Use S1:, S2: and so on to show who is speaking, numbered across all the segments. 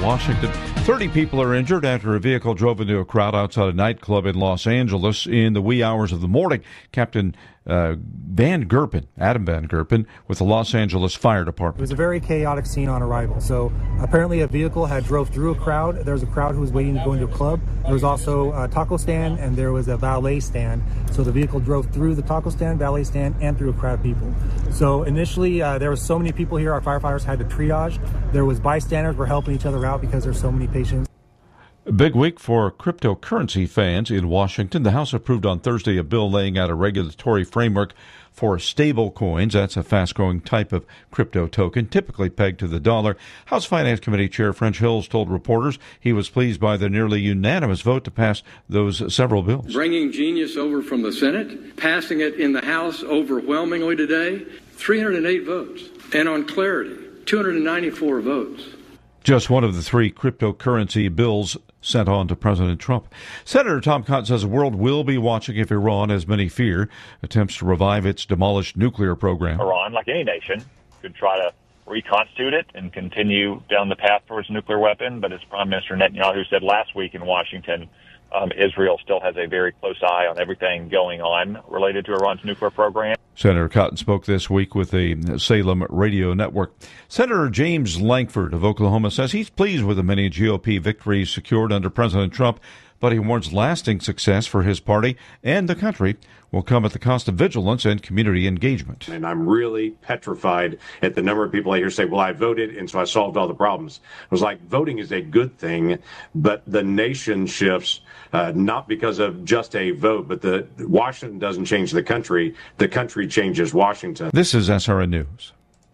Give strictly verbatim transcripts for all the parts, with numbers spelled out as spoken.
S1: Washington. thirty people are injured after a vehicle drove into a crowd outside a nightclub in Los Angeles in the wee hours of the morning. Captain uh, Van Gerpen, Adam Van Gerpen, with the Los Angeles Fire Department.
S2: It was a very chaotic scene on arrival. So apparently a vehicle had drove through a crowd. There was a crowd who was waiting to go into a club. There was also a taco stand and there was a valet stand. So the vehicle drove through the taco stand, valet stand, and through a crowd of people. So initially uh, there were so many people here, our firefighters had to triage. There was bystanders were helping each other out because there's so many patients.
S1: A big week for cryptocurrency fans in Washington. The House approved on Thursday a bill laying out a regulatory framework for stable coins. That's a fast-growing type of crypto token, typically pegged to the dollar. House Finance Committee Chair French Hills told reporters he was pleased by the nearly unanimous vote to pass those several bills.
S3: Bringing Genius over from the Senate, passing it in the House overwhelmingly today, three hundred eight votes. And on Clarity, two hundred ninety-four votes.
S1: Just one of the three cryptocurrency bills sent on to President Trump. Senator Tom Cotton says the world will be watching if Iran, as many fear, attempts to revive its demolished nuclear program.
S4: Iran, like any nation, could try to reconstitute it and continue down the path towards a nuclear weapon. But as Prime Minister Netanyahu said last week in Washington, um, Israel still has a very close eye on everything going on related to Iran's nuclear program.
S1: Senator Cotton spoke this week with the Salem Radio Network. Senator James Lankford of Oklahoma says he's pleased with the many G O P victories secured under President Trump, but he warns lasting success for his party and the country will come at the cost of vigilance and community engagement.
S5: And I'm really petrified at the number of people I hear say, well, I voted and so I solved all the problems. I was like, voting is a good thing, but the nation shifts uh, not because of just a vote, but the Washington doesn't change the country. The country changes Washington.
S1: This is S R N News.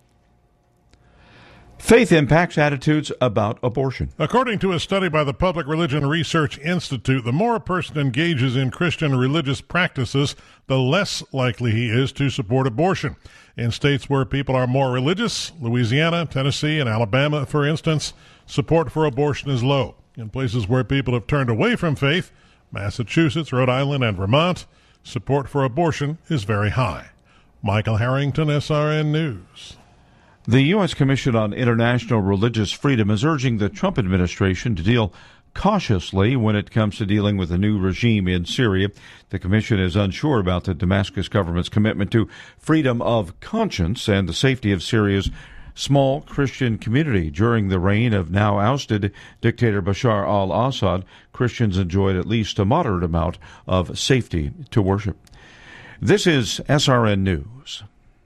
S1: Faith impacts attitudes about abortion.
S6: According to a study by the Public Religion Research Institute, the more a person engages in Christian religious practices, the less likely he is to support abortion. In states where people are more religious, Louisiana, Tennessee, and Alabama, for instance, support for abortion is low. In places where people have turned away from faith, Massachusetts, Rhode Island, and Vermont, support for abortion is very high. Michael Harrington, S R N News.
S1: The U S. Commission on International Religious Freedom is urging the Trump administration to deal cautiously when it comes to dealing with the new regime in Syria. The commission is unsure about the Damascus government's commitment to freedom of conscience and the safety of Syria's small Christian community. During the reign of now ousted dictator Bashar al-Assad, Christians enjoyed at least a moderate amount of safety to worship. This is S R N News.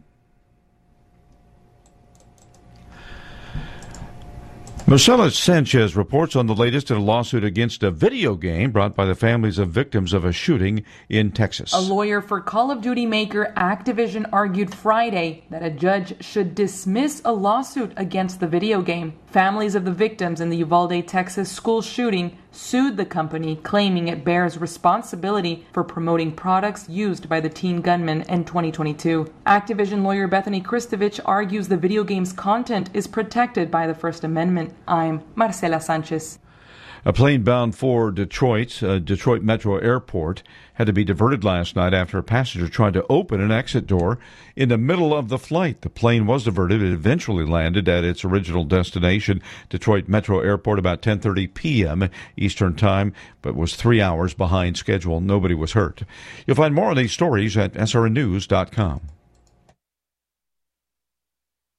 S1: Marcela Sanchez reports on the latest in a lawsuit against a video game brought by the families of victims of a shooting in Texas.
S7: A lawyer for Call of Duty maker Activision argued Friday that a judge should dismiss a lawsuit against the video game. Families of the victims in the Uvalde, Texas school shooting sued the company, claiming it bears responsibility for promoting products used by the teen gunman in twenty twenty-two. Activision lawyer Bethany Kristovich argues the video game's content is protected by the First Amendment. I'm Marcela Sanchez.
S1: A plane bound for Detroit, uh, Detroit Metro Airport, had to be diverted last night after a passenger tried to open an exit door in the middle of the flight. The plane was diverted. It eventually landed at its original destination, Detroit Metro Airport, about ten thirty p.m. Eastern Time, but was three hours behind schedule. Nobody was hurt. You'll find more on these stories at S R N news dot com.